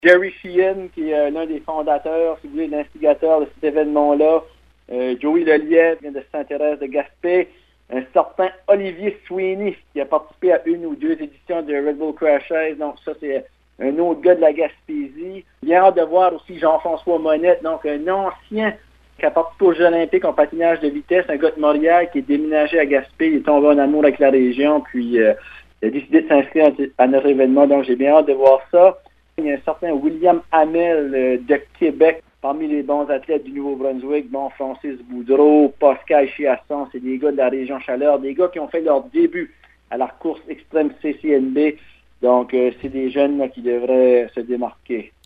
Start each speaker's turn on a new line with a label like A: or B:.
A: Jerry Sheehan, qui est l'un des fondateurs, si vous voulez, l'instigateur de cet événement-là. Joey Lelièvre vient de Sainte-Thérèse de Gaspé. Un certain Olivier Sweeney, qui a participé à une ou deux éditions de Red Bull Crashes. Donc, ça, c'est un autre gars de la Gaspésie. Bien hâte de voir aussi Jean-François Monette, donc un ancien qui a participé aux Jeux olympiques en patinage de vitesse, un gars de Montréal qui est déménagé à Gaspé. Il est tombé en amour avec la région, puis il a décidé de s'inscrire à notre événement. Donc, j'ai bien hâte de voir ça. Il y a un certain William Hamel de Québec, parmi les bons athlètes du Nouveau-Brunswick, bon, Francis Boudreau, Pascal Chiasson, c'est des gars de la région Chaleur, des gars qui ont fait leur début à la course extrême CCNB. Donc, c'est des jeunes là, qui devraient se démarquer.